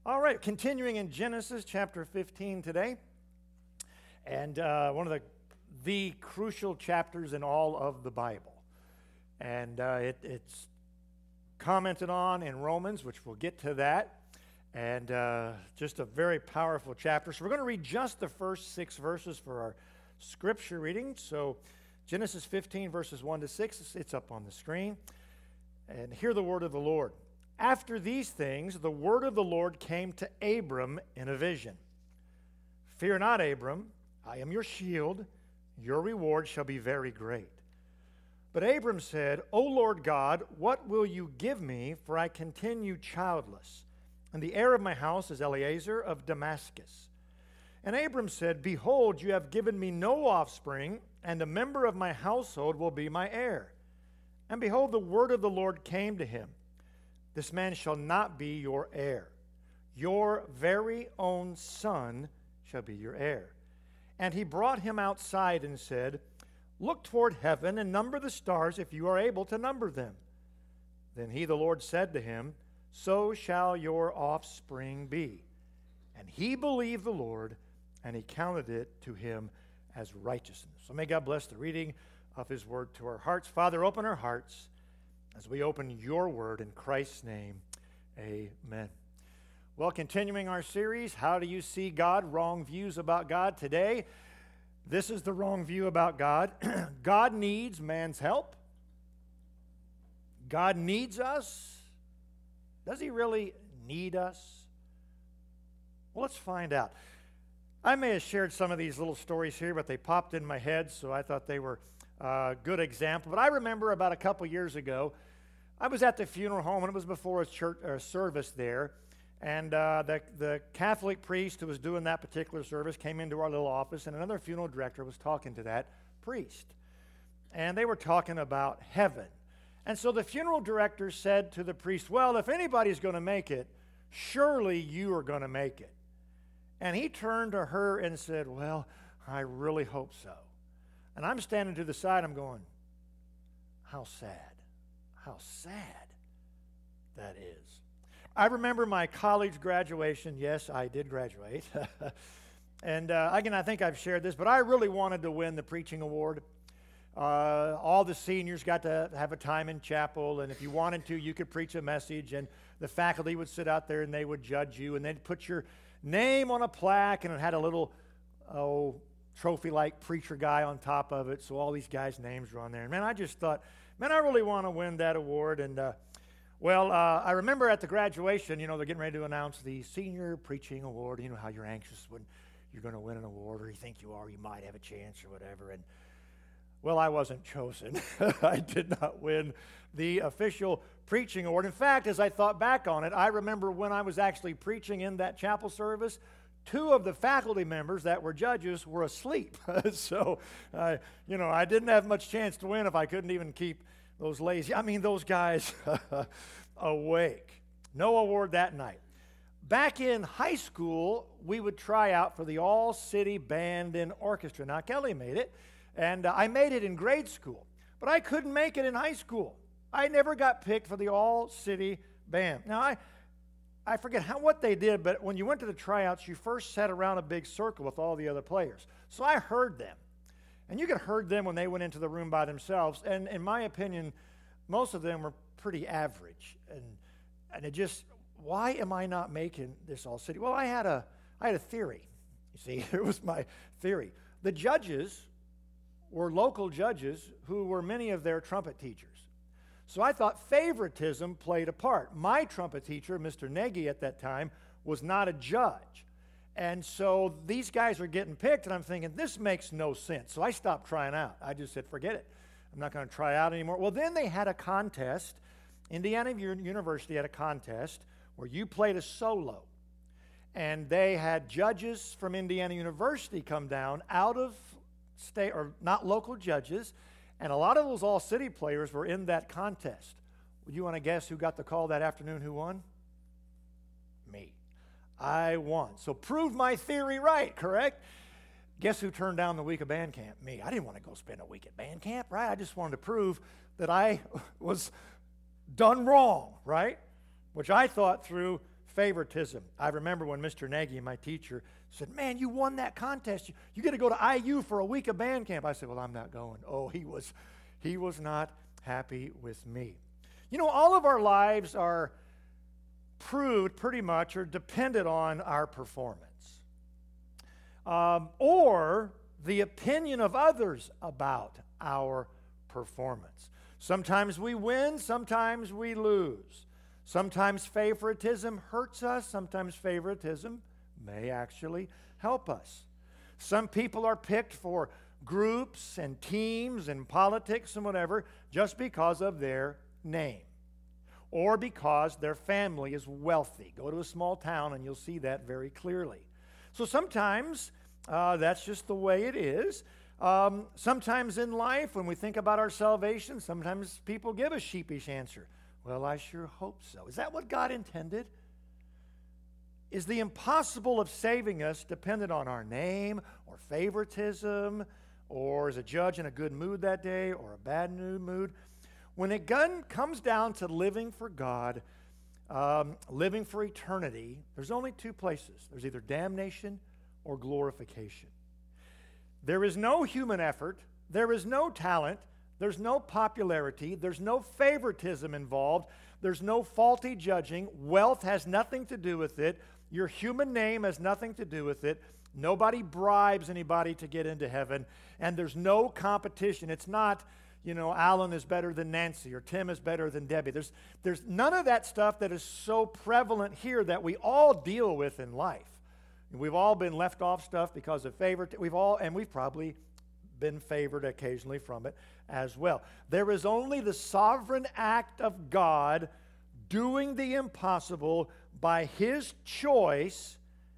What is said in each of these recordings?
All right, continuing in Genesis chapter 15 today, and one of the crucial chapters in all of the Bible. And it's commented on in Romans, which we'll get to that, and just a very powerful chapter. So we're going to read just the first 6 verses for our scripture reading. So Genesis 15, verses 1 to 6, it's up on the screen. And hear the word of the Lord. After these things, the word of the Lord came to Abram in a vision. Fear not, Abram, I am your shield. Your reward shall be very great. But Abram said, O Lord God, what will you give me, for I continue childless? And the heir of my house is Eliezer of Damascus. And Abram said, Behold, you have given me no offspring, and a member of my household will be my heir. And behold, the word of the Lord came to him. This man shall not be your heir. Your very own son shall be your heir. And he brought him outside and said, Look toward heaven and number the stars if you are able to number them. Then he, the Lord, said to him, So shall your offspring be. And he believed the Lord, and he counted it to him as righteousness. So may God bless the reading of his word to our hearts. Father, open our hearts as we open your word in Christ's name. Amen. Well, continuing our series, How Do You See God? Wrong Views About God. Today, this is the wrong view about God. God needs man's help. God needs us. Does he really need us? Well, let's find out. I may have shared some of these little stories here, but they popped in my head, so I thought they were a good example. But I remember about a couple years ago, I was at the funeral home, and it was before a church service there. And the Catholic priest who was doing that particular service came into our little office, and another funeral director was talking to that priest. And they were talking about heaven. And so the funeral director said to the priest, Well, if anybody's going to make it, surely you are going to make it. And he turned to her and said, Well, I really hope so. And I'm standing to the side, I'm going, how sad that is. I remember my college graduation. Yes, I did graduate. And again, I think I've shared this, but I really wanted to win the preaching award. All the seniors got to have a time in chapel, and if you wanted to, you could preach a message, and the faculty would sit out there and they would judge you, and they'd put your name on a plaque, and it had a little trophy-like preacher guy on top of it, so all these guys' names were on there. And man, I just thought, man, I really want to win that award. And I remember at the graduation, they're getting ready to announce the Senior Preaching Award. You know how you're anxious when you're going to win an award, or you think you are, you might have a chance or whatever. And well, I wasn't chosen. I did not win the official preaching award. In fact, as I thought back on it, I remember when I was actually preaching in that chapel service, 2 of the faculty members that were judges were asleep. So, I didn't have much chance to win if I couldn't even keep those guys awake. No award that night. Back in high school, we would try out for the all-city band and orchestra. Now, Kelly made it, and I made it in grade school, but I couldn't make it in high school. I never got picked for the all-city band. Now, I forget what they did, but when you went to the tryouts, you first sat around a big circle with all the other players. So I heard them. And you could have heard them when they went into the room by themselves. And in my opinion, most of them were pretty average. And it just, why am I not making this all city? Well, I had a theory. You see, it was my theory. The judges were local judges who were many of their trumpet teachers. So I thought favoritism played a part. My trumpet teacher, Mr. Nagy at that time, was not a judge. And so these guys are getting picked, and I'm thinking, this makes no sense. So I stopped trying out. I just said, forget it. I'm not going to try out anymore. Well, then they had a contest. Indiana University had a contest where you played a solo. And they had judges from Indiana University come down out of state, or not local judges, and a lot of those all-city players were in that contest. Would you want to guess who got the call that afternoon? Who won? Me. I won. So proved my theory right, correct? Guess who turned down the week of band camp? Me. I didn't want to go spend a week at band camp, right? I just wanted to prove that I was done wrong, right? Which I thought through favoritism. I remember when Mr. Nagy, my teacher, said, man, you won that contest. You get to go to IU for a week of band camp. I said, well, I'm not going. Oh, he was not happy with me. You know, all of our lives are proved pretty much or dependent on our performance. Or the opinion of others about our performance. Sometimes we win, sometimes we lose. Sometimes favoritism hurts us, sometimes favoritism may actually help us. Some people are picked for groups and teams and politics and whatever just because of their name or because their family is wealthy. Go to a small town and you'll see that very clearly. So sometimes that's just the way it is. Sometimes in life, when we think about our salvation, sometimes people give a sheepish answer. Well, I sure hope so. Is that what God intended? Is the impossible of saving us dependent on our name or favoritism, or is a judge in a good mood that day or a bad mood? When it comes down to living for God, living for eternity, there's only two places. There's either damnation or glorification. There is no human effort. There is no talent. There's no popularity. There's no favoritism involved. There's no faulty judging. Wealth has nothing to do with it. Your human name has nothing to do with it. Nobody bribes anybody to get into heaven. And there's no competition. It's not, Alan is better than Nancy or Tim is better than Debbie. There's none of that stuff that is so prevalent here that we all deal with in life. We've all been left off stuff because of favoritism. We've probably been favored occasionally from it as well. There is only the sovereign act of God doing the impossible by His choice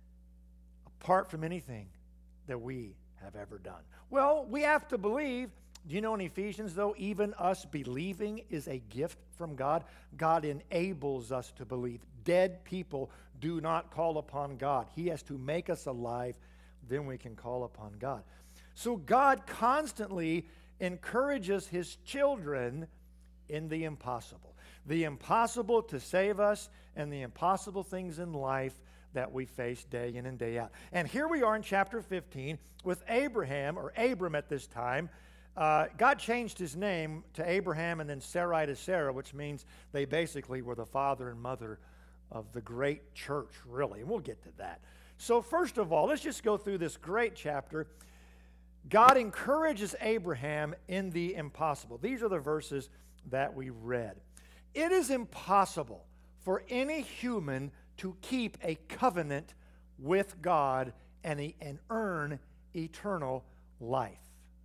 apart from anything that we have ever done. Well, we have to believe. Do you know in Ephesians, though, even us believing is a gift from God? God enables us to believe. Dead people do not call upon God. He has to make us alive, then we can call upon God. So God constantly encourages His children in the impossible. The impossible to save us and the impossible things in life that we face day in and day out. And here we are in chapter 15 with Abraham, or Abram at this time. God changed his name to Abraham and then Sarai to Sarah, which means they basically were the father and mother of the great church, really. And we'll get to that. So first of all, let's just go through this great chapter. God encourages Abraham in the impossible. These are the verses that we read. It is impossible for any human to keep a covenant with God and earn eternal life.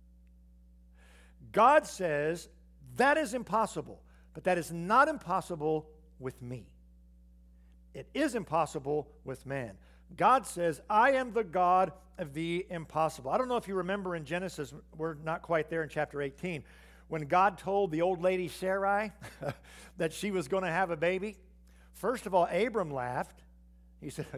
God says that is impossible, but that is not impossible with me. It is impossible with man. God says, I am the God of the impossible. I don't know if you remember in Genesis, we're not quite there in chapter 18, when God told the old lady Sarai that she was going to have a baby. First of all, Abram laughed. He said,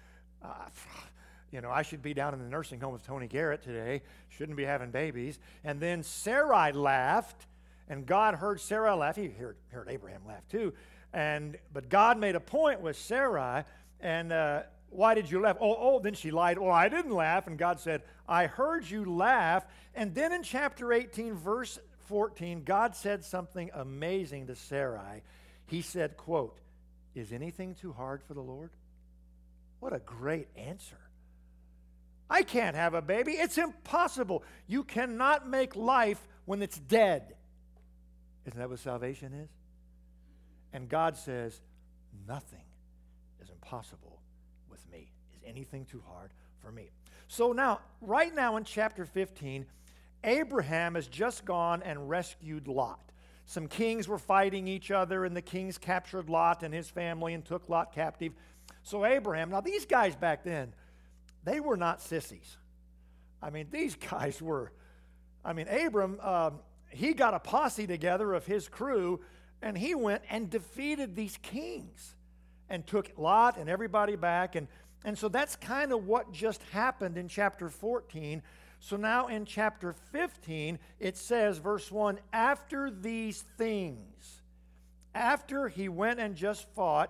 I should be down in the nursing home with Tony Garrett today. Shouldn't be having babies. And then Sarai laughed, and God heard Sarah laugh. He heard Abraham laugh too. But God made a point with Sarai, and why did you laugh? Then she lied. Oh, I didn't laugh. And God said, I heard you laugh. And then in chapter 18, verse 14, God said something amazing to Sarai. He said, quote, is anything too hard for the Lord? What a great answer. I can't have a baby. It's impossible. You cannot make life when it's dead. Isn't that what salvation is? And God says, nothing is impossible with me. Is anything too hard for me? So now, right now in chapter 15, Abraham has just gone and rescued Lot. Some kings were fighting each other, and the kings captured Lot and his family and took Lot captive. So Abraham, now these guys back then, they were not sissies. These guys were, Abram, he got a posse together of his crew, and he went and defeated these kings and took Lot and everybody back. And so that's kind of what just happened in chapter 14. So now in chapter 15, it says, verse 1, after these things, after he went and just fought,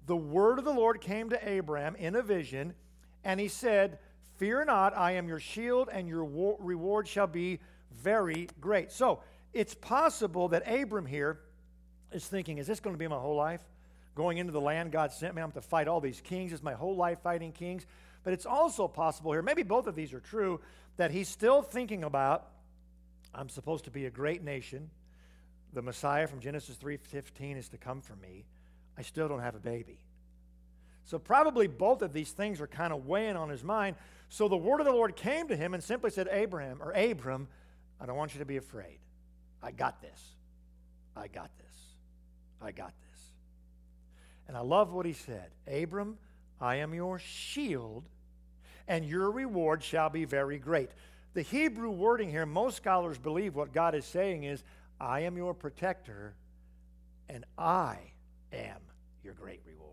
the word of the Lord came to Abraham in a vision, and he said, fear not, I am your shield, and your reward shall be very great. So it's possible that Abram here is thinking, is this going to be my whole life? Going into the land God sent me, I'm going to fight all these kings. Is my whole life fighting kings? But it's also possible here, maybe both of these are true, that he's still thinking about, I'm supposed to be a great nation. The Messiah from Genesis 3:15 is to come for me. I still don't have a baby. So probably both of these things are kind of weighing on his mind. So the word of the Lord came to him and simply said, Abram, I don't want you to be afraid. I got this. I got this. I got this. And I love what he said. Abram, I am your shield, and your reward shall be very great. The Hebrew wording here, most scholars believe what God is saying is, I am your protector, and I am your great reward.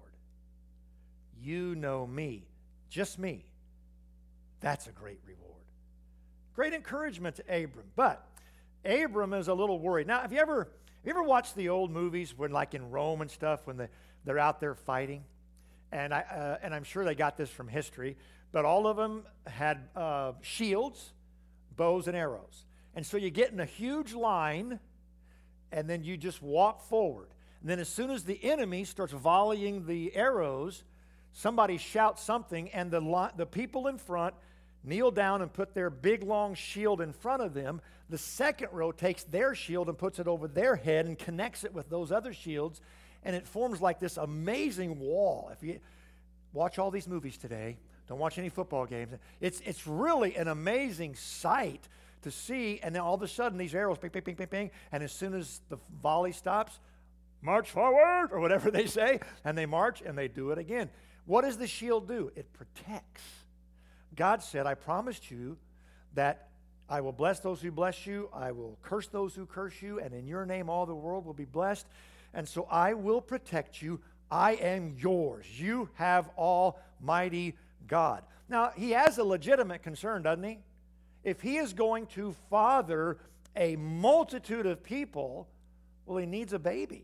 You know me, just me. That's a great reward. Great encouragement to Abram. But Abram is a little worried. Now, have you ever watched the old movies when, like in Rome and stuff, when they're out there fighting? And I'm sure they got this from history, but all of them had shields, bows, and arrows. And so you get in a huge line, and then you just walk forward. And then as soon as the enemy starts volleying the arrows, somebody shouts something, and the people in front kneel down and put their big, long shield in front of them. The second row takes their shield and puts it over their head and connects it with those other shields, and it forms like this amazing wall. If you watch all these movies today, don't watch any football games, it's really an amazing sight to see, and then all of a sudden these arrows, ping, ping, ping, ping, ping, and as soon as the volley stops, march forward, or whatever they say, and they march, and they do it again. What does the shield do? It protects. God said, I promised you that I will bless those who bless you, I will curse those who curse you, and in your name all the world will be blessed. And so I will protect you. I am yours. You have Almighty God. Now, he has a legitimate concern, doesn't he? If he is going to father a multitude of people, well, he needs a baby.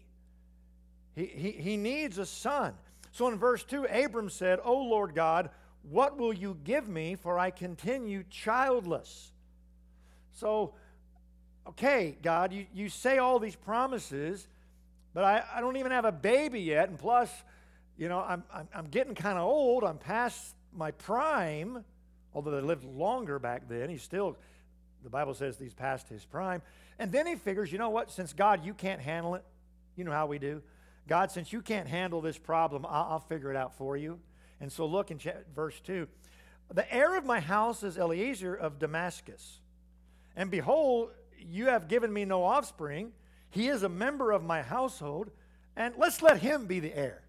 He needs a son. So in verse 2, Abram said, O Lord God, what will you give me, for I continue childless? So, okay, God, you say all these promises, but I don't even have a baby yet, and plus, you know, I'm getting kind of old. I'm past my prime, although they lived longer back then. The Bible says he's past his prime. And then he figures, you know what, since God, you can't handle it, you know how we do. God, since you can't handle this problem, I'll figure it out for you. And so look in verse 2. The heir of my house is Eliezer of Damascus. And behold, you have given me no offspring. He is a member of my household, and let's let him be the heir.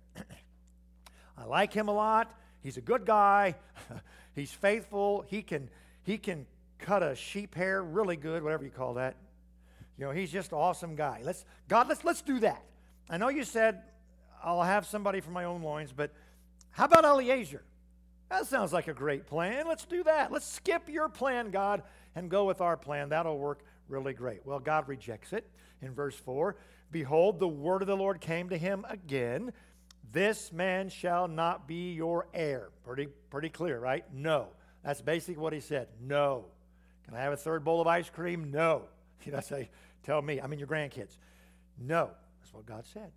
I like him a lot. He's a good guy. He's faithful. He can cut a sheep hair really good, whatever you call that. You know, he's just an awesome guy. Let's do that. I know you said I'll have somebody from my own loins, but how about Eliezer? That sounds like a great plan. Let's do that. Let's skip your plan, God, and go with our plan. That'll work really great. Well, God rejects it. In verse 4, behold, the word of the Lord came to him again. This man shall not be your heir. Pretty clear, right? No. That's basically what he said. No. Can I have a third bowl of ice cream? No. You know, say, tell me, I mean your grandkids. No. That's what God said.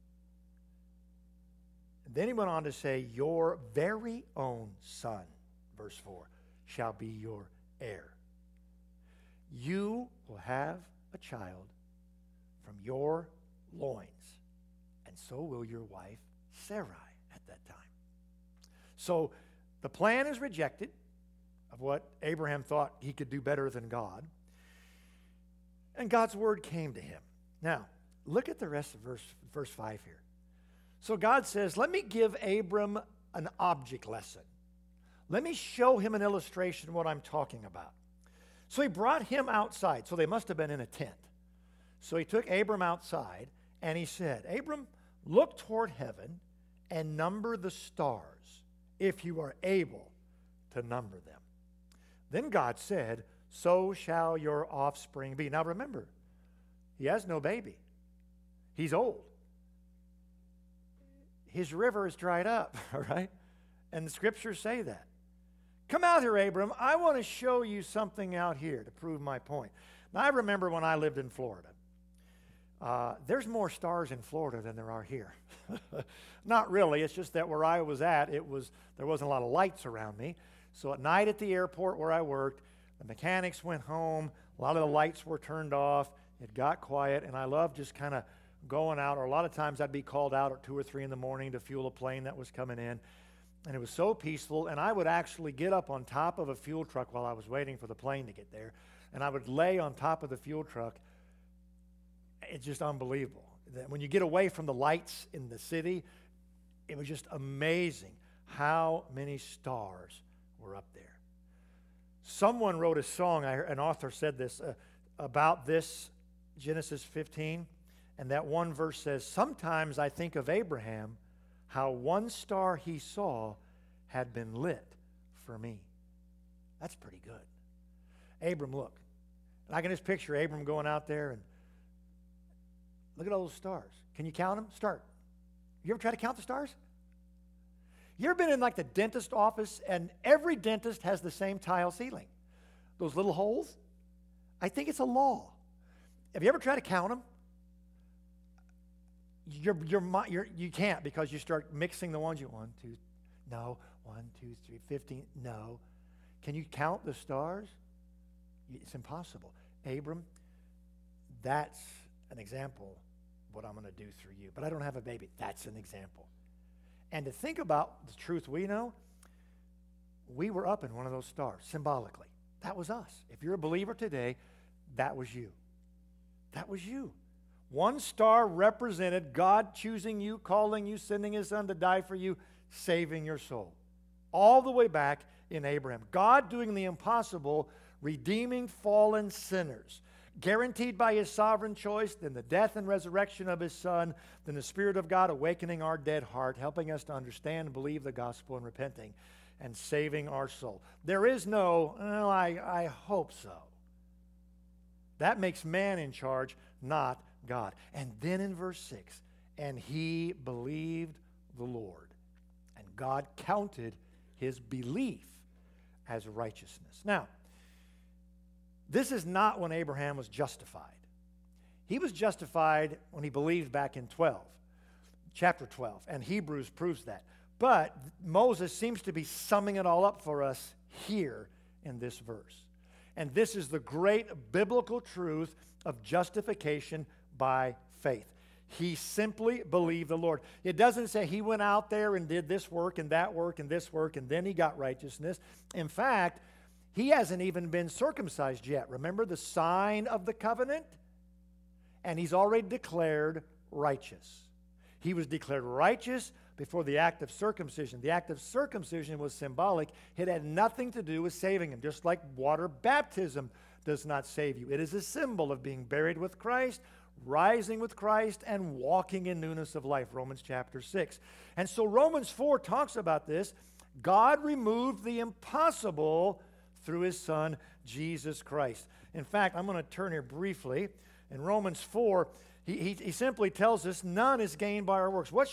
And then he went on to say, your very own son, verse 4, shall be your heir. You will have a child from your loins, and so will your wife Sarai at that time. So the plan is rejected of what Abraham thought he could do better than God, and God's word came to him. Now, look at the rest of verse 5 here. So God says, let me give Abram an object lesson. Let me show him an illustration of what I'm talking about. So he brought him outside. So they must have been in a tent. So he took Abram outside, and he said, Abram, look toward heaven and number the stars, if you are able to number them. Then God said, so shall your offspring be. Now remember, he has no baby. He's old. his river is dried up, all right? And the scriptures say that. Come out here, Abram. I want to show you something out here to prove my point. Now, I remember when I lived in Florida. There's more stars in Florida than there are here. Not really. It's just that where I was at, there wasn't a lot of lights around me. So at night at the airport where I worked, the mechanics went home. A lot of the lights were turned off. It got quiet, and I loved just kind of going out. Or a lot of times I'd be called out at 2 or 3 in the morning to fuel a plane that was coming in. And it was so peaceful, and I would actually get up on top of a fuel truck while I was waiting for the plane to get there, and I would lay on top of the fuel truck. It's just unbelievable. When you get away from the lights in the city, it was just amazing how many stars were up there. Someone wrote a song, an author said this, about this, Genesis 15, and that one verse says, "Sometimes I think of Abraham, how one star he saw had been lit for me." That's pretty good. Abram, look. And I can just picture Abram going out there and look at all those stars. Can you count them? Start. You ever try to count the stars? You ever been in like the dentist office and every dentist has the same tile ceiling? Those little holes? I think it's a law. Have you ever tried to count them? You can't because you start mixing the ones you want. 1, 2, no. 1, 2, 3, 15, no. Can you count the stars? It's impossible. Abram, that's an example of what I'm going to do through you. But I don't have a baby. That's an example. And to think about the truth we know, we were up in one of those stars, symbolically. That was us. If you're a believer today, that was you. That was you. One star represented God choosing you, calling you, sending his son to die for you, saving your soul. All the way back in Abraham. God doing the impossible, redeeming fallen sinners. Guaranteed by his sovereign choice, then the death and resurrection of his son, then the Spirit of God awakening our dead heart, helping us to understand and believe the gospel and repenting and saving our soul. There is no, well, I hope so. That makes man in charge, not God. And then in verse 6, and he believed the Lord, and God counted his belief as righteousness. Now, this is not when Abraham was justified. He was justified when he believed back in chapter 12, and Hebrews proves that. But Moses seems to be summing it all up for us here in this verse. And this is the great biblical truth of justification by faith. He simply believed the Lord. It doesn't say he went out there and did this work and that work and this work and then he got righteousness. In fact, he hasn't even been circumcised yet. Remember the sign of the covenant? And he's already declared righteous. He was declared righteous before the act of circumcision. The act of circumcision was symbolic. It had nothing to do with saving him, just like water baptism does not save you. It is a symbol of being buried with Christ, rising with Christ, and walking in newness of life, Romans chapter 6. And so Romans 4 talks about this. God removed the impossible through his Son, Jesus Christ. In fact, I'm going to turn here briefly. In Romans 4, he simply tells us, none is gained by our works. What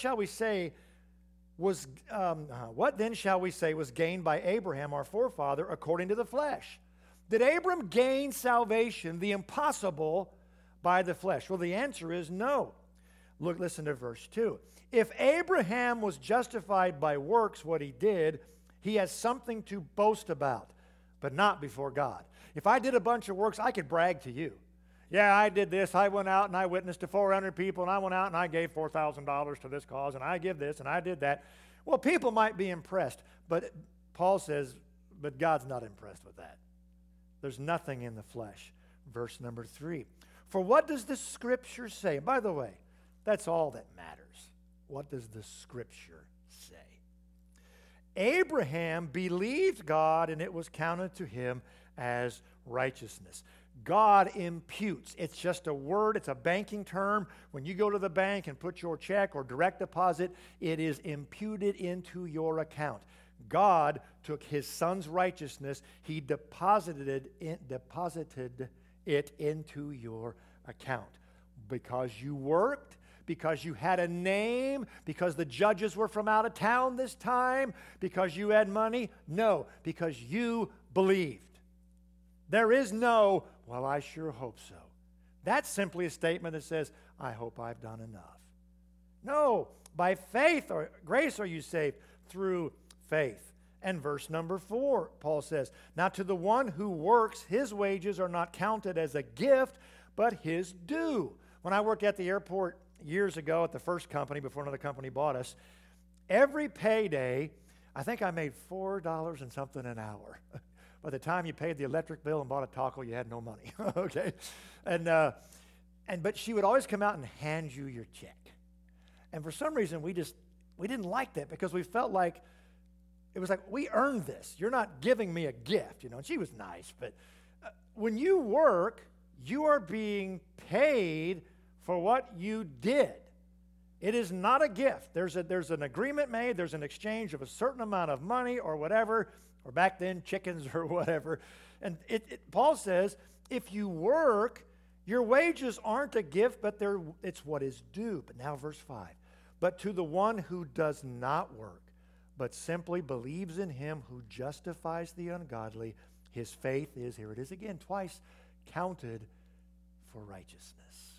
then shall we say was gained by Abraham, our forefather, according to the flesh? Did Abram gain salvation, the impossible, by the flesh? Well, the answer is no. Listen to verse 2. If Abraham was justified by works, what he did, he has something to boast about, but not before God. If I did a bunch of works, I could brag to you. Yeah, I did this. I went out and I witnessed to 400 people, and I went out and I gave $4,000 to this cause, and I give this and I did that. Well, people might be impressed, but Paul says, but God's not impressed with that. There's nothing in the flesh. Verse number 3. For what does the Scripture say? By the way, that's all that matters. What does the Scripture say? Abraham believed God, and it was counted to him as righteousness. God imputes. It's just a word. It's a banking term. When you go to the bank and put your check or direct deposit, it is imputed into your account. God took his Son's righteousness. He deposited it into your account. Because you worked, because you had a name, because the judges were from out of town this time, because you had money. No, because you believed. There is no, well, I sure hope so. That's simply a statement that says, I hope I've done enough. No, by faith or grace are you saved through faith. And verse number 4, Paul says, now to the one who works, his wages are not counted as a gift, but his due. When I worked at the airport years ago at the first company, before another company bought us, every payday, I think I made $4 and something an hour. By the time you paid the electric bill and bought a taco, you had no money. Okay? But she would always come out and hand you your check. And for some reason, we didn't like that, because we felt like it was like, we earned this. You're not giving me a gift, And she was nice, but when you work, you are being paid for what you did. It is not a gift. There's an agreement made. There's an exchange of a certain amount of money or whatever, or back then chickens or whatever. And Paul says, if you work, your wages aren't a gift, but it's what is due. But now verse 5. But to the one who does not work, but simply believes in him who justifies the ungodly, his faith is, here it is again, twice, counted for righteousness.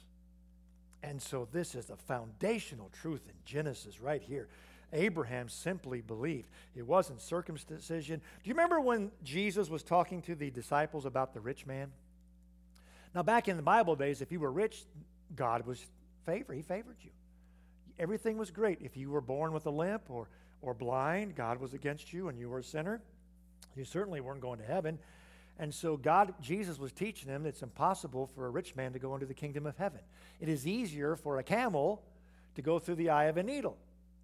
And so this is the foundational truth in Genesis right here. Abraham simply believed. It wasn't circumcision. Do you remember when Jesus was talking to the disciples about the rich man? Now, back in the Bible days, if you were rich, God was he favored you. Everything was great. If you were born with a limp or blind, God was against you and you were a sinner. You certainly weren't going to heaven. And so Jesus was teaching them that it's impossible for a rich man to go into the kingdom of heaven. It is easier for a camel to go through the eye of a needle.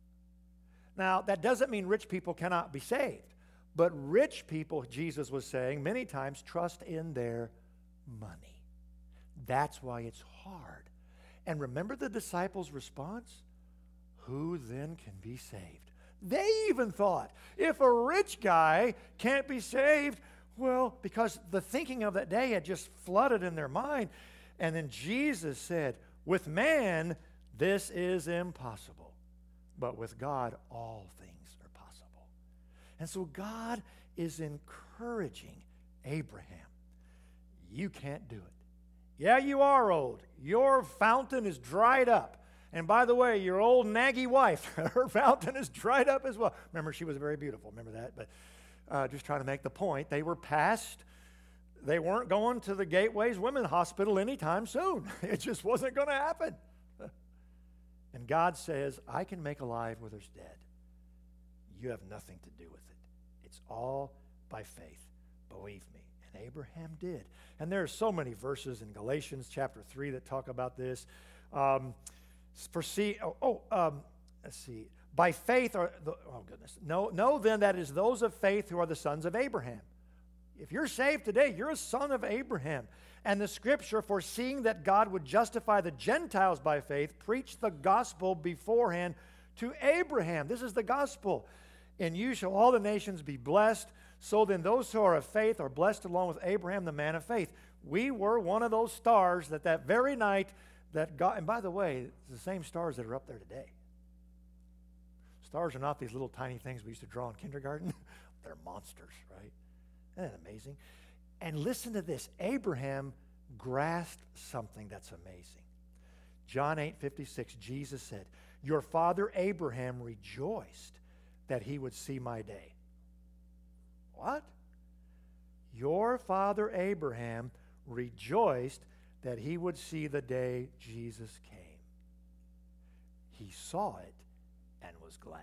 Now, that doesn't mean rich people cannot be saved. But rich people, Jesus was saying, many times trust in their money. That's why it's hard. And remember the disciples' response? Who then can be saved? They even thought, if a rich guy can't be saved, well, because the thinking of that day had just flooded in their mind. And then Jesus said, with man, this is impossible. But with God, all things are possible. And so God is encouraging Abraham. You can't do it. Yeah, you are old. Your fountain is dried up. And by the way, your old naggy wife, her fountain is dried up as well. Remember, she was very beautiful. Remember that? But just trying to make the point. They weren't going to the Gateways Women's Hospital anytime soon. It just wasn't going to happen. And God says, I can make alive what is dead. You have nothing to do with it. It's all by faith. Believe me. And Abraham did. And there are so many verses in Galatians chapter 3 that talk about this. Let's see. By faith know then that it is those of faith who are the sons of Abraham. If you're saved today, you're a son of Abraham. And the scripture, foreseeing that God would justify the Gentiles by faith, preached the gospel beforehand to Abraham. This is the gospel. In you shall all the nations be blessed. So then those who are of faith are blessed along with Abraham, the man of faith. We were one of those stars that very night that God, and by the way, it's the same stars that are up there today. Stars are not these little tiny things we used to draw in kindergarten. They're monsters, right? Isn't that amazing? And listen to this. Abraham grasped something that's amazing. John 8:56, Jesus said, your father Abraham rejoiced that he would see my day. What? Your father Abraham rejoiced that he would see the day Jesus came. He saw it and was glad.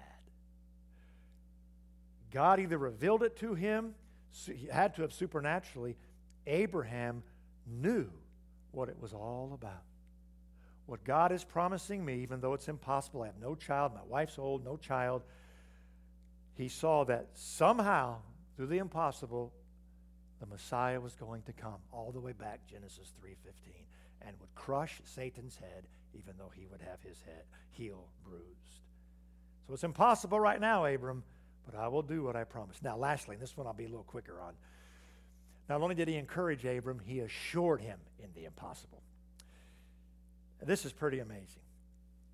God either revealed it to him, he had to have supernaturally. Abraham knew what it was all about. What God is promising me, even though it's impossible, I have no child, my wife's old, no child, he saw that somehow, through the impossible, the Messiah was going to come all the way back, Genesis 3:15, and would crush Satan's head, even though he would have his heel bruised. So it's impossible right now, Abram, but I will do what I promised. Now, lastly, and this one I'll be a little quicker on. Not only did he encourage Abram, he assured him in the impossible. This is pretty amazing.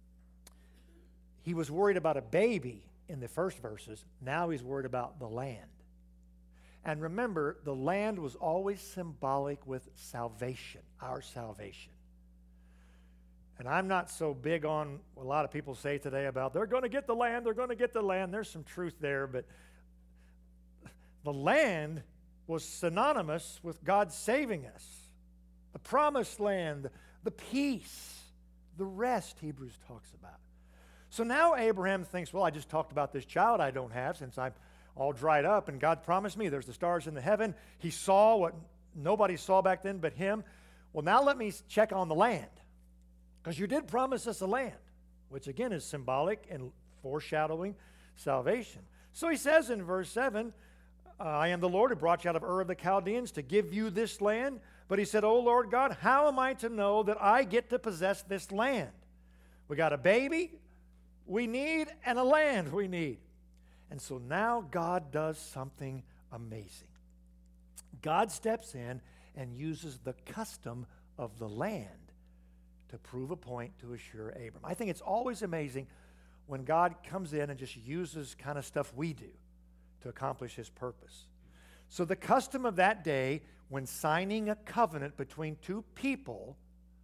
he was worried about a baby in the first verses. Now he's worried about the land. And remember, the land was always symbolic with salvation, our salvation. And I'm not so big on what a lot of people say today about they're going to get the land, they're going to get the land. There's some truth there, but the land was synonymous with God saving us. The promised land, the peace, the rest Hebrews talks about. So now Abraham thinks, well, I just talked about this child I don't have since I'm all dried up, and God promised me there's the stars in the heaven. He saw what nobody saw back then but him. Well, now let me check on the land, because you did promise us a land, which again is symbolic and foreshadowing salvation. So he says in verse 7, I am the Lord who brought you out of Ur of the Chaldeans to give you this land. But he said, O Lord God, how am I to know that I get to possess this land? We got a baby we need and a land we need. And so now God does something amazing. God steps in and uses the custom of the land to prove a point to assure Abram. I think it's always amazing when God comes in and just uses kind of stuff we do to accomplish his purpose. So the custom of that day, when signing a covenant between two people,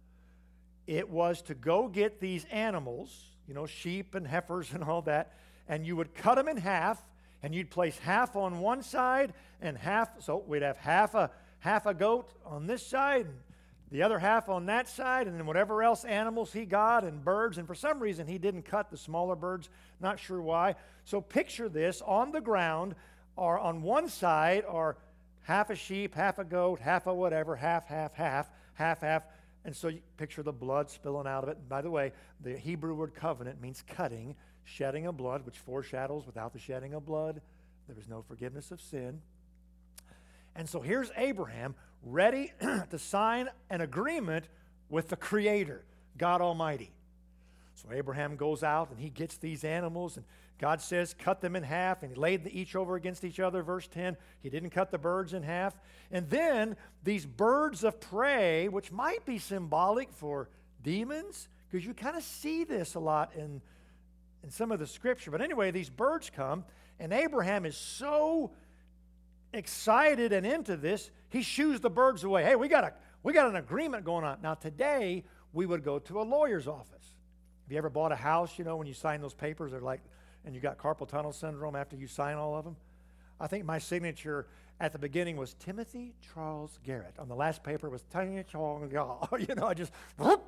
it was to go get these animals, sheep and heifers and all that, and you would cut them in half, and you'd place half on one side and half, so we'd have half a goat on this side and the other half on that side, and then whatever else animals he got and birds, and for some reason he didn't cut the smaller birds, not sure why. So picture this, on the ground, or on one side are half a sheep, half a goat, half a whatever, half, and so you picture the blood spilling out of it. And by the way, the Hebrew word covenant means cutting, shedding of blood, which foreshadows without the shedding of blood, there is no forgiveness of sin. And so here's Abraham ready to sign an agreement with the Creator, God Almighty. So Abraham goes out and he gets these animals, and God says, cut them in half, and he laid each over against each other, verse 10. He didn't cut the birds in half. And then these birds of prey, which might be symbolic for demons, because you kind of see this a lot in some of the scripture. But anyway, these birds come, and Abraham is so excited and into this, he shoos the birds away. Hey, we got an agreement going on. Now today, we would go to a lawyer's office. Have you ever bought a house, when you sign those papers, they're like, and you got carpal tunnel syndrome after you sign all of them? I think my signature at the beginning was Timothy Charles Garrett. On the last paper was Timothy Charles Garrett. I just, whoop.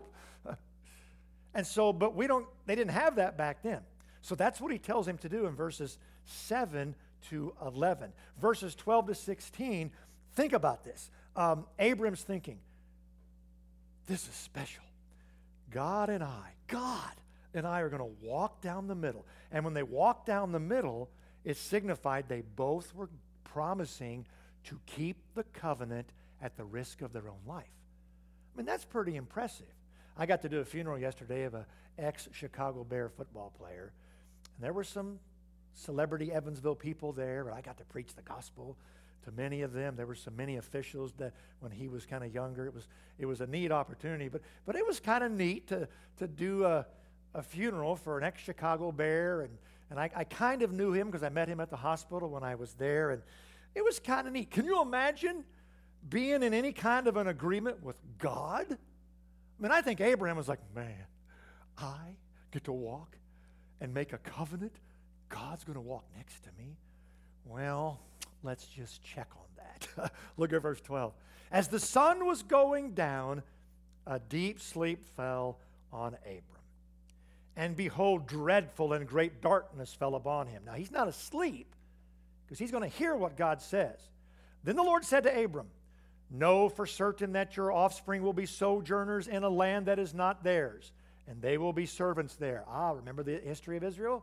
And so, but they didn't have that back then. So that's what he tells him to do in verses 7 to 11. Verses 12 to 16, think about this. Abram's thinking, this is special. God and I are going to walk down the middle. And when they walked down the middle, it signified they both were promising to keep the covenant at the risk of their own life. I mean, that's pretty impressive. I got to do a funeral yesterday of an ex-Chicago Bear football player. And there were some celebrity Evansville people there, and I got to preach the gospel to many of them. There were many officials that when he was kind of younger, it was a neat opportunity. But it was kind of neat to do a funeral for an ex-Chicago Bear, and I kind of knew him because I met him at the hospital when I was there, and it was kind of neat. Can you imagine being in any kind of an agreement with God? I mean, I think Abraham was like, man, I get to walk and make a covenant. God's going to walk next to me. Well, let's just check on that. Look at verse 12. As the sun was going down, a deep sleep fell on Abram. And behold, dreadful and great darkness fell upon him. Now, he's not asleep because he's going to hear what God says. Then the Lord said to Abram, know for certain that your offspring will be sojourners in a land that is not theirs, and they will be servants there. Remember the history of Israel?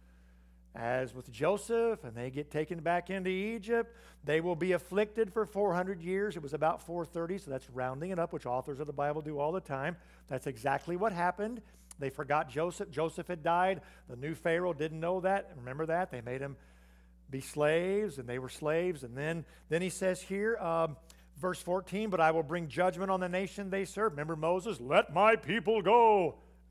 As with Joseph, and they get taken back into Egypt, they will be afflicted for 400 years. It was about 430, so that's rounding it up, which authors of the Bible do all the time. That's exactly what happened. They forgot Joseph. Joseph had died. The new Pharaoh didn't know that. Remember that? They made him be slaves, and they were slaves. And then he says here, verse 14, but I will bring judgment on the nation they serve. Remember Moses? Let my people go.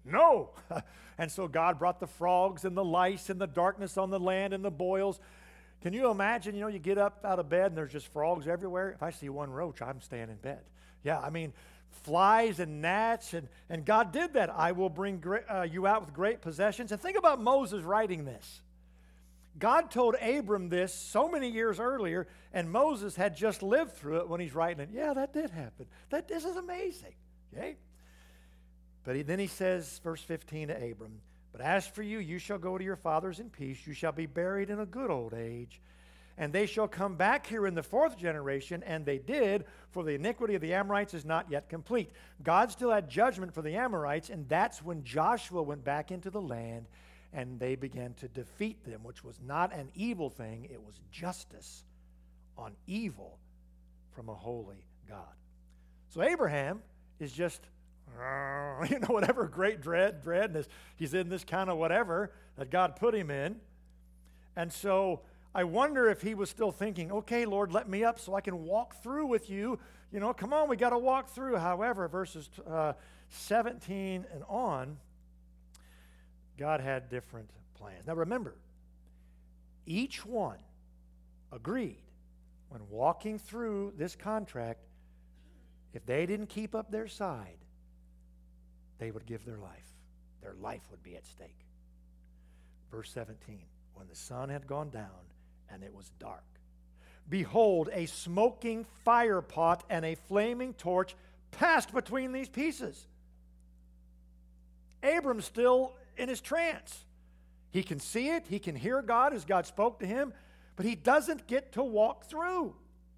No. And so God brought the frogs and the lice and the darkness on the land and the boils. Can you imagine, you get up out of bed and there's just frogs everywhere? If I see one roach, I'm staying in bed. Yeah, I mean, flies and gnats, and God did that. I will bring you out with great possessions. And think about Moses writing this. God told Abram this so many years earlier, and Moses had just lived through it when he's writing it. Yeah, that did happen. This is amazing. Okay? But then he says, verse 15 to Abram, but as for you, you shall go to your fathers in peace. You shall be buried in a good old age. And they shall come back here in the fourth generation, and they did, for the iniquity of the Amorites is not yet complete. God still had judgment for the Amorites, and that's when Joshua went back into the land, and they began to defeat them, which was not an evil thing. It was justice on evil from a holy God. So Abraham is just, whatever great dread, and he's in this kind of whatever that God put him in. And so I wonder if he was still thinking, okay, Lord, let me up so I can walk through with you. Come on, we got to walk through. However, verses 17 and on, God had different plans. Now remember, each one agreed when walking through this contract, if they didn't keep up their side, they would give their life. Their life would be at stake. Verse 17, when the sun had gone down and it was dark, behold, a smoking fire pot and a flaming torch passed between these pieces. Abram's still in his trance. He can see it. He can hear God as God spoke to him, but he doesn't get to walk through.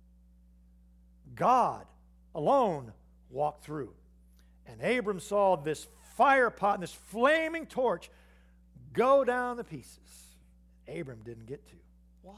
God alone walked through. And Abram saw this fire pot and this flaming torch go down the pieces. Abram didn't get to. Why?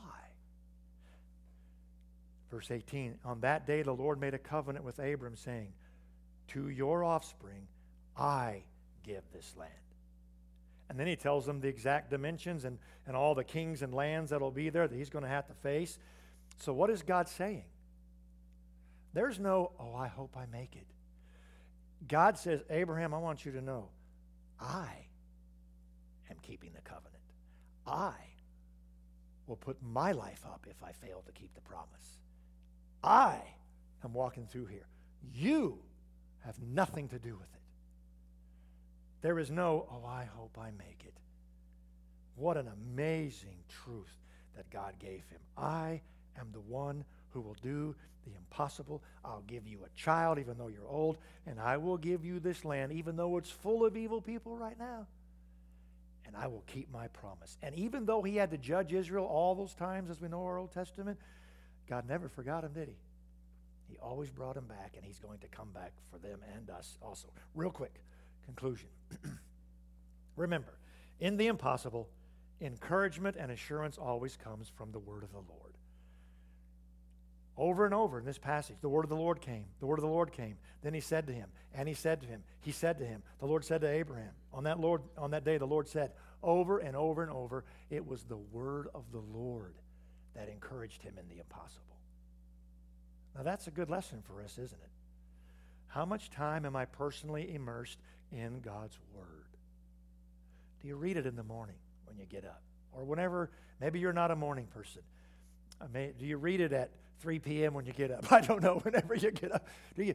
Verse 18, on that day the Lord made a covenant with Abram, saying, to your offspring I give this land. And then he tells them the exact dimensions and all the kings and lands that will be there that he's going to have to face. So what is God saying? There's no, oh, I hope I make it. God says, Abraham, I want you to know, I am keeping the covenant. I will put my life up if I fail to keep the promise. I am walking through here. You have nothing to do with it. There is no, oh, I hope I make it. What an amazing truth that God gave him. I am the one who will do the impossible. I'll give you a child even though you're old, and I will give you this land even though it's full of evil people right now. And I will keep my promise. And even though he had to judge Israel all those times, as we know our Old Testament, God never forgot him, did he? He always brought him back, and he's going to come back for them and us also. Real quick, conclusion. Remember, in the impossible, encouragement and assurance always comes from the word of the Lord. Over and over in this passage, the word of the Lord came. The word of the Lord came. Then he said to him, and he said to him, he said to him. The Lord said to Abraham. On that day, the Lord said, over and over and over, it was the word of the Lord that encouraged him in the impossible. Now that's a good lesson for us, isn't it? How much time am I personally immersed in God's word? Do you read it in the morning when you get up? Or whenever, maybe you're not a morning person. Do you read it at 3 p.m. when you get up? I don't know, whenever you get up.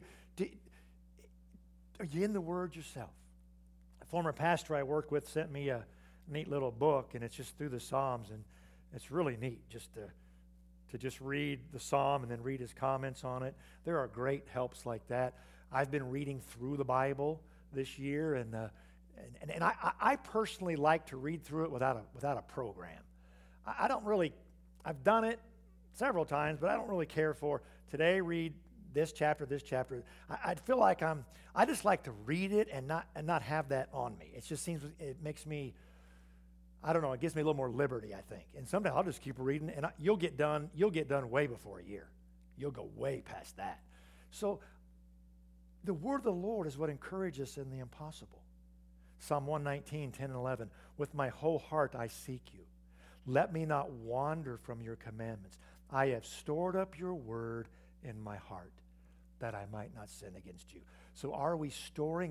Are you in the Word yourself? A former pastor I worked with sent me a neat little book, and it's just through the Psalms, and it's really neat just to just read the Psalm and then read his comments on it. There are great helps like that. I've been reading through the Bible this year, and I personally like to read through it without a program. I don't really, I've done it several times, but I don't really care for today read this chapter. I feel like I just like to read it and not have that on me. It just seems, it makes me, I don't know, it gives me a little more liberty, I think. And someday I'll just keep reading, and you'll get done way before a year. You'll go way past that. So the word of the Lord is what encourages us in the impossible. Psalm 119, 10 and 11, with my whole heart I seek you. Let me not wander from your commandments. I have stored up your word in my heart that I might not sin against you. So are we storing up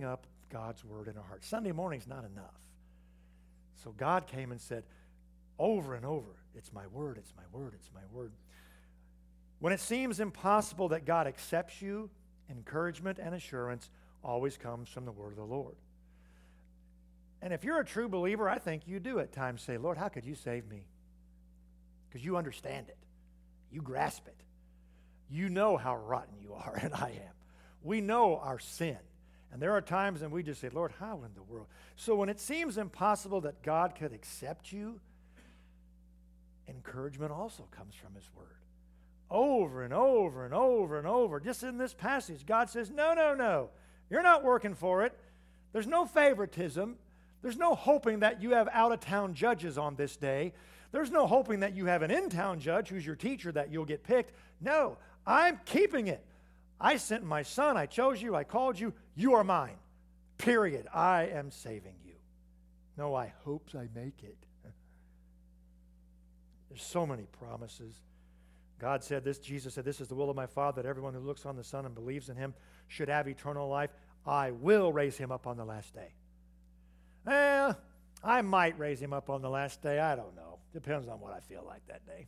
God's word in our hearts. Sunday morning's not enough. So God came and said over and over, it's my word, it's my word, it's my word. When it seems impossible that God accepts you, encouragement and assurance always comes from the word of the Lord. And if you're a true believer, I think you do at times say, Lord, how could you save me? Because you understand it. You grasp it. You know how rotten you are, and I am. We know our sin. And there are times when we just say, Lord, how in the world? So when it seems impossible that God could accept you, encouragement also comes from his word. Over and over and over and over. Just in this passage, God says, no, no, no. You're not working for it. There's no favoritism. There's no hoping that you have out-of-town judges on this day. There's no hoping that you have an in-town judge who's your teacher that you'll get picked. No, I'm keeping it. I sent my son. I chose you. I called you. You are mine. Period. I am saving you. No, I hopes I make it. There's so many promises. God said this, Jesus said, this is the will of my Father, that everyone who looks on the Son and believes in him should have eternal life. I will raise him up on the last day. Well, I might raise him up on the last day. I don't know. Depends on what I feel like that day.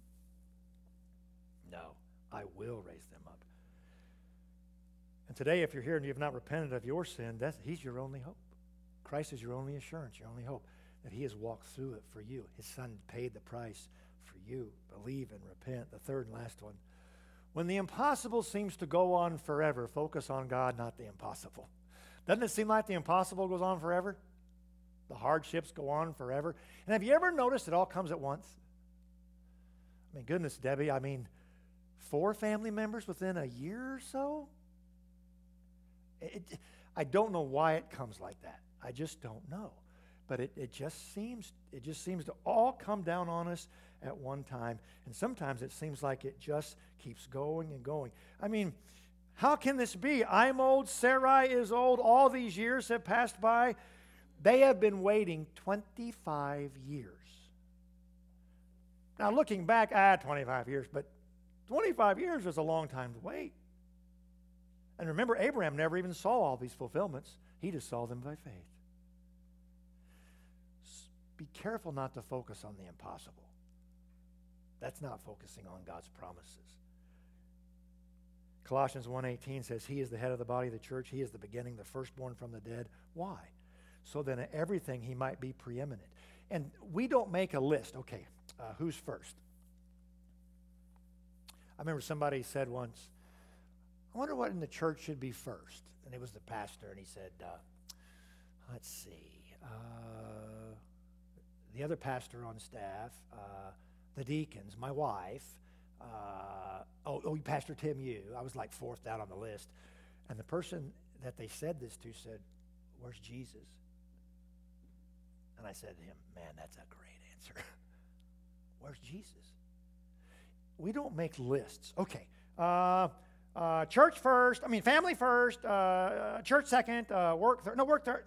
No, I will raise them up. And today, if you're here and you have not repented of your sin, he's your only hope. Christ is your only assurance, your only hope, that he has walked through it for you. His son paid the price for you. Believe and repent. The third and last one. When the impossible seems to go on forever, focus on God, not the impossible. Doesn't it seem like the impossible goes on forever? The hardships go on forever. And have you ever noticed it all comes at once? I mean, goodness, Debbie, 4 family members within a year or so? I don't know why it comes like that. I just don't know. But it just seems to all come down on us at one time. And sometimes it seems like it just keeps going and going. I mean, how can this be? I'm old, Sarai is old, all these years have passed by. They have been waiting 25 years. Now, looking back, 25 years, but 25 years is a long time to wait. And remember, Abraham never even saw all these fulfillments. He just saw them by faith. Be careful not to focus on the impossible. That's not focusing on God's promises. Colossians 1:18 says, he is the head of the body of the church. He is the beginning, the firstborn from the dead. Why? So that in everything he might be preeminent. And we don't make a list. Okay, who's first? I remember somebody said once, I wonder what in the church should be first. And it was the pastor, and he said, let's see, the other pastor on staff, the deacons, my wife, Pastor Tim, you. I was like 4th down on the list. And the person that they said this to said, where's Jesus? And I said to him, man, that's a great answer. Where's Jesus? We don't make lists. Okay, church first, family first, church second, work third.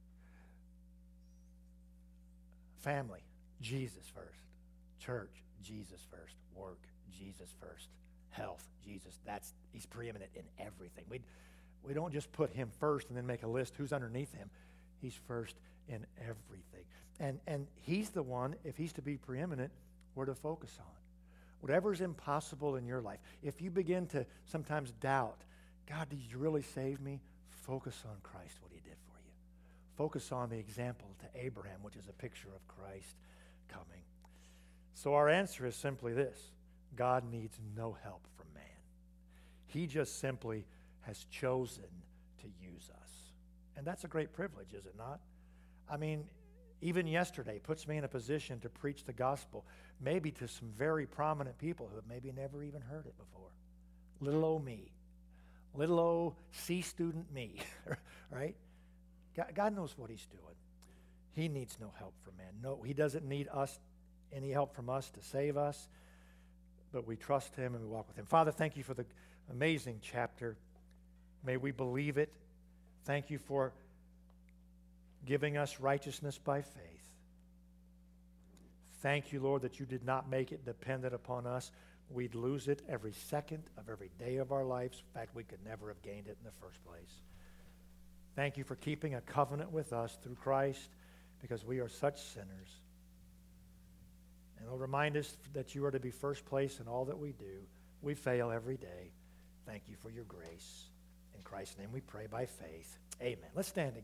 Family, Jesus first. Church, Jesus first. Work, Jesus first. Health, Jesus. He's preeminent in everything. We don't just put him first and then make a list who's underneath him. He's first in everything. And he's the one, if he's to be preeminent, we're to focus on. Whatever's impossible in your life. If you begin to sometimes doubt, God, did you really save me? Focus on Christ, what he did for you. Focus on the example to Abraham, which is a picture of Christ coming. So our answer is simply this. God needs no help from man. He just simply has chosen to use us. And that's a great privilege, is it not? Even yesterday puts me in a position to preach the gospel, maybe to some very prominent people who have maybe never even heard it before. Little old me. Little old C student me, right? God knows what he's doing. He needs no help from man. No, he doesn't need any help from us to save us, but we trust him and we walk with him. Father, thank you for the amazing chapter. May we believe it. Thank you for giving us righteousness by faith. Thank you, Lord, that you did not make it dependent upon us. We'd lose it every second of every day of our lives. In fact, we could never have gained it in the first place. Thank you for keeping a covenant with us through Christ, because we are such sinners. And Lord, remind us that you are to be first place in all that we do. We fail every day. Thank you for your grace. In Christ's name we pray by faith. Amen. Let's stand together.